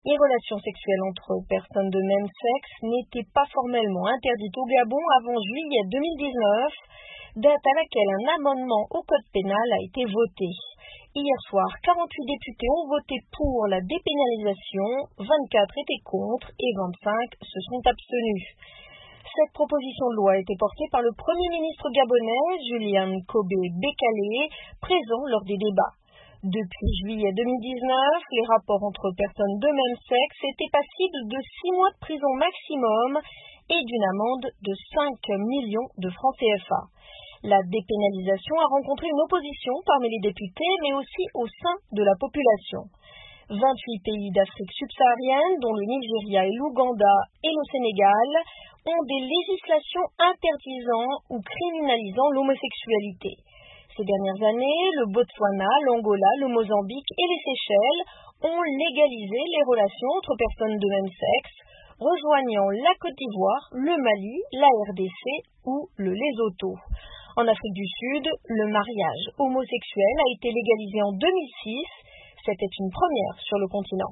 Les relations sexuelles entre personnes de même sexe n'étaient pas formellement interdites au Gabon avant juillet 2019, date à laquelle un amendement au code pénal a été voté. Hier soir, 48 députés ont voté pour la dépénalisation, 24 étaient contre et 25 se sont abstenus. Cette proposition de loi a été portée par le Premier ministre gabonais, Julian Kobé Bekale, présent lors des débats. Depuis juillet 2019, les rapports entre personnes de même sexe étaient passibles de 6 mois de prison maximum et d'une amende de 5 millions de francs CFA. La dépénalisation a rencontré une opposition parmi les députés, mais aussi au sein de la population. 28 pays d'Afrique subsaharienne, dont le Nigeria et l'Ouganda et le Sénégal, ont des législations interdisant ou criminalisant l'homosexualité. Ces dernières années, le Botswana, l'Angola, le Mozambique et les Seychelles ont légalisé les relations entre personnes de même sexe, rejoignant la Côte d'Ivoire, le Mali, la RDC ou le Lesotho. En Afrique du Sud, le mariage homosexuel a été légalisé en 2006. C'était une première sur le continent.